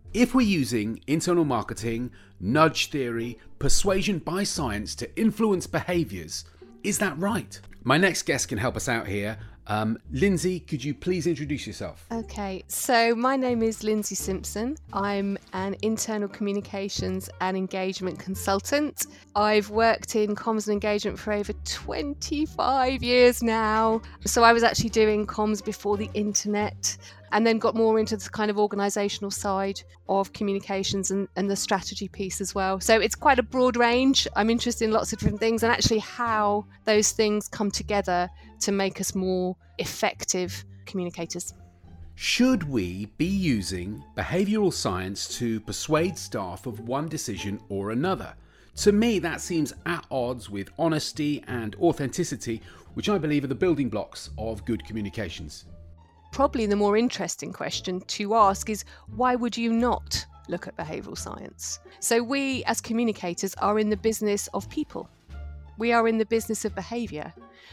If we're using internal marketing, nudge theory, persuasion by science to influence behaviours, is that right? My next guest can help us out here. Lindsay, could you please introduce yourself? Okay, so my name is Lindsay Simpson. I'm an internal communications and engagement consultant. I've worked in comms and engagement for over 25 years now. So I was actually doing comms before the internet, and then got more into the kind of organisational side of communications and the strategy piece as well. So it's quite a broad range. I'm interested in lots of different things and actually how those things come together to make us more effective communicators. Should we be using behavioural science to persuade staff of one decision or another? To me, that seems at odds with honesty and authenticity, which I believe are the building blocks of good communications. Probably the more interesting question to ask is, why would you not look at behavioural science? So we as communicators are in the business of people. We are in the business of behaviour.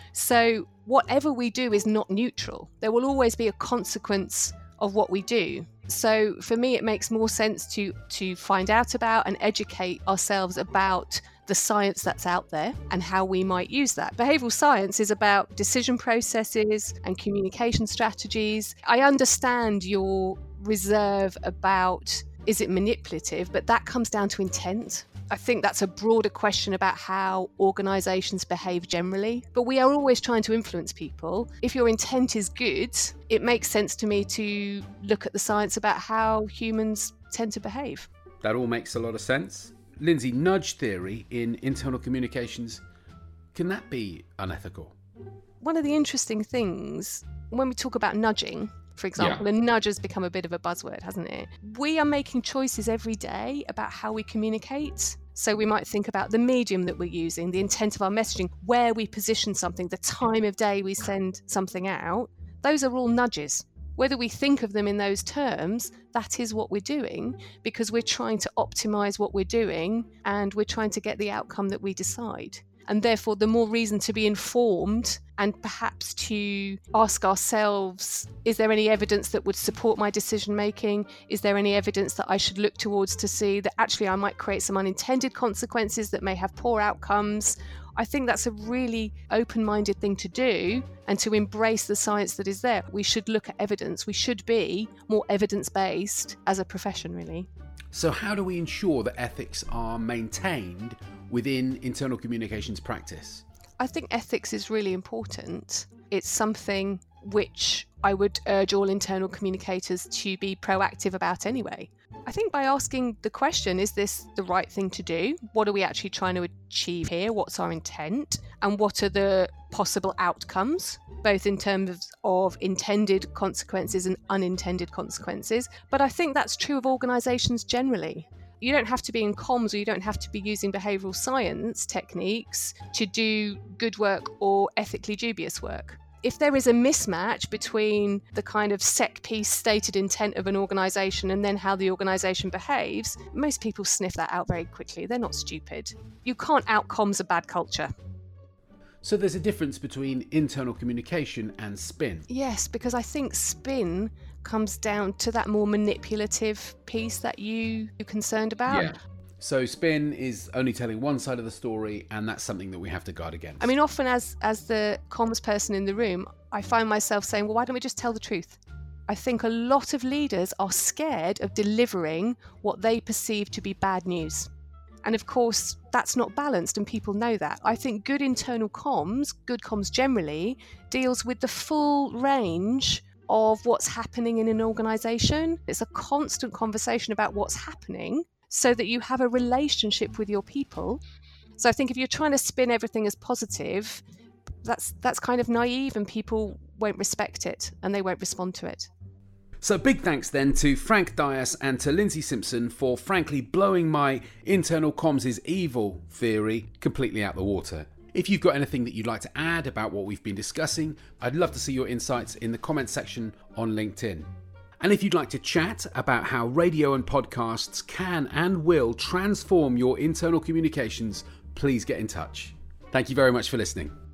So whatever we do is not neutral. There will always be a consequence of what we do. So for me, it makes more sense to find out about and educate ourselves about the science that's out there and how we might use that. Behavioural science is about decision processes and communication strategies. I understand your reserve about, is it manipulative, but that comes down to intent. I think that's a broader question about how organisations behave generally. But we are always trying to influence people. If your intent is good, it makes sense to me to look at the science about how humans tend to behave. That all makes a lot of sense. Lindsay, nudge theory in internal communications, can that be unethical? One of the interesting things, when we talk about nudging, for example, and nudge has become a bit of a buzzword, hasn't it? We are making choices every day about how we communicate. So we might think about the medium that we're using, the intent of our messaging, where we position something, the time of day we send something out. Those are all nudges. Whether we think of them in those terms, that is what we're doing because we're trying to optimize what we're doing and we're trying to get the outcome that we decide. And therefore, the more reason to be informed and perhaps to ask ourselves, is there any evidence that would support my decision making? Is there any evidence that I should look towards to see that actually I might create some unintended consequences that may have poor outcomes? I think that's a really open-minded thing to do and to embrace the science that is there. We should look at evidence. We should be more evidence-based as a profession, really. So how do we ensure that ethics are maintained within internal communications practice? I think ethics is really important. It's something which I would urge all internal communicators to be proactive about anyway. I think by asking the question, is this the right thing to do? What are we actually trying to achieve here? What's our intent? And what are the possible outcomes, both in terms of intended consequences and unintended consequences? But I think that's true of organisations generally. You don't have to be in comms or you don't have to be using behavioural science techniques to do good work or ethically dubious work. If there is a mismatch between the kind of set-piece stated intent of an organisation and then how the organisation behaves, most people sniff that out very quickly. They're not stupid. You can't out-comms a bad culture. So there's a difference between internal communication and spin. Yes, because I think spin comes down to that more manipulative piece that you're concerned about. Yeah. So spin is only telling one side of the story, and that's something that we have to guard against. I mean, often as the comms person in the room, I find myself saying, well, why don't we just tell the truth? I think a lot of leaders are scared of delivering what they perceive to be bad news. And of course, that's not balanced, and people know that. I think good internal comms, good comms generally, deals with the full range of what's happening in an organisation. It's a constant conversation about what's happening so that you have a relationship with your people. So I think if you're trying to spin everything as positive, that's kind of naive and people won't respect it and they won't respond to it. So big thanks then to Frank Dias and to Lindsay Simpson for frankly blowing my internal comms is evil theory completely out the water. If you've got anything that you'd like to add about what we've been discussing, I'd love to see your insights in the comments section on LinkedIn. And if you'd like to chat about how radio and podcasts can and will transform your internal communications, please get in touch. Thank you very much for listening.